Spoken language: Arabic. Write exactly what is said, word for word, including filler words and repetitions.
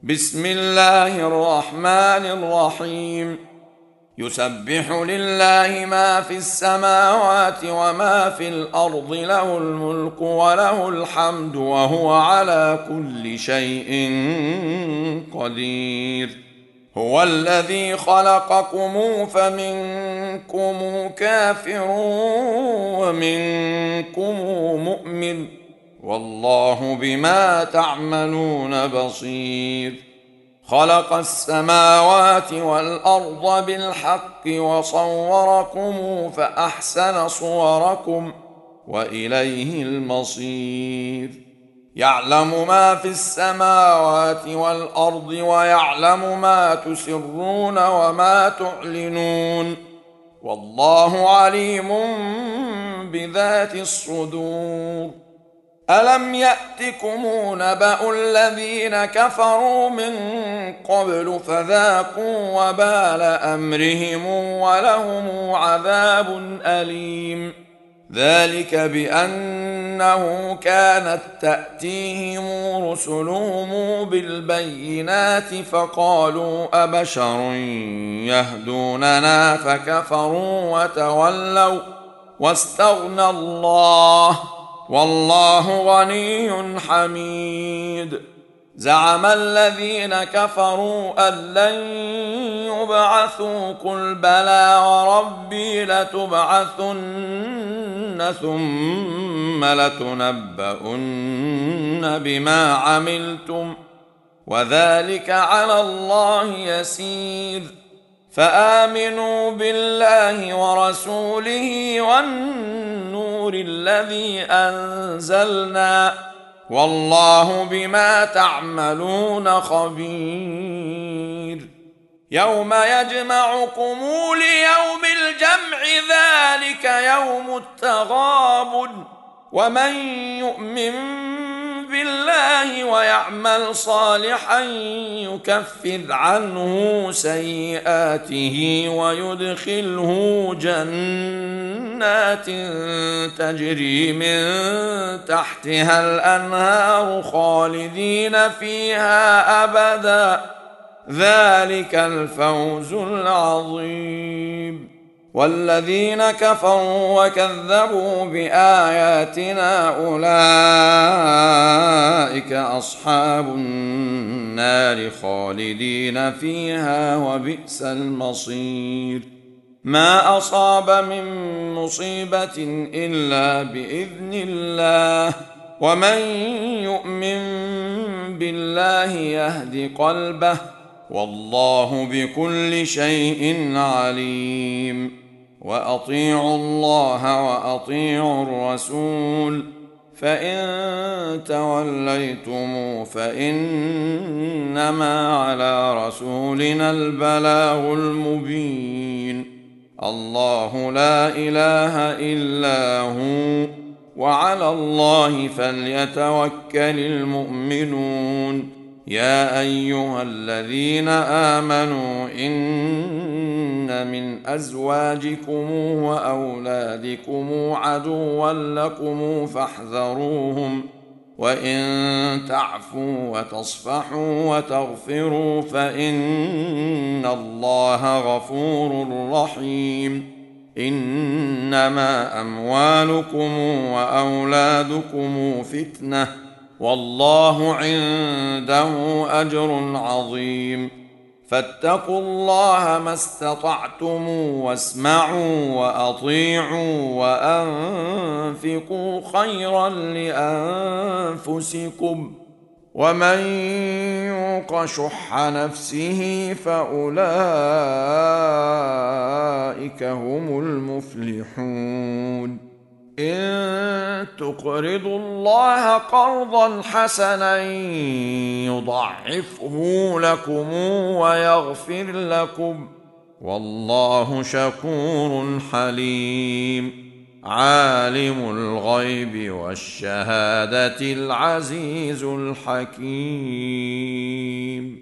بسم الله الرحمن الرحيم. يسبح لله ما في السماوات وما في الأرض، له الملك وله الحمد وهو على كل شيء قدير. هو الذي خلقكم فمنكم كافر ومنكم مؤمن، والله بما تعملون بصير. خلق السماوات والأرض بالحق وصوركم فأحسن صوركم وإليه المصير. يعلم ما في السماوات والأرض ويعلم ما تسرون وما تعلنون، والله عليم بذات الصدور. ألم يأتكم نبأ الذين كفروا من قبل فذاقوا وبال أمرهم ولهم عذاب أليم. ذلك بأنه كانت تأتيهم رسلهم بالبينات فقالوا أبشر يهدوننا فكفروا وتولوا واستغنى الله، والله غني حميد. زعم الذين كفروا أن لن يبعثوا، قل بلى وربي لتبعثن ثم لتنبؤن بما عملتم وذلك على الله يسير. فآمنوا بالله ورسوله والنور الذي أنزلنا، والله بما تعملون خبير. يوم يجمعكم ليوم الجمع، ذلك يوم التغابن. ومن يؤمن بالله ويعمل صالحا يكفر عنه سيئاته ويدخله جنات تجري من تحتها الأنهار خالدين فيها أبدا، ذلك الفوز العظيم. والذين كفروا وكذبوا بآياتنا أولئك أصحاب النار خالدين فيها وبئس المصير. ما أصاب من مصيبة إلا بإذن الله، ومن يؤمن بالله يهد قلبه، والله بكل شيء عليم. وأطيعوا الله وأطيعوا الرسول، فإن توليتم فإنما على رسولنا البلاغ المبين. الله لا إله إلا هو، وعلى الله فليتوكل المؤمنون. يا أيها الذين آمنوا إن من أزواجكم وأولادكم عدوا لكم فاحذروهم، وإن تعفوا وتصفحوا وتغفروا فإن الله غفور رحيم. إنما أموالكم وأولادكم فتنة، والله عنده أجر عظيم. فاتقوا الله ما استطعتم واسمعوا وأطيعوا وأنفقوا خيرا لأنفسكم، ومن يوق شح نفسه فأولئك هم المفلحون. إن تقرضوا الله قرضا حسنا يضعفه لكم ويغفر لكم، والله شكور حليم. عالم الغيب والشهادة العزيز الحكيم.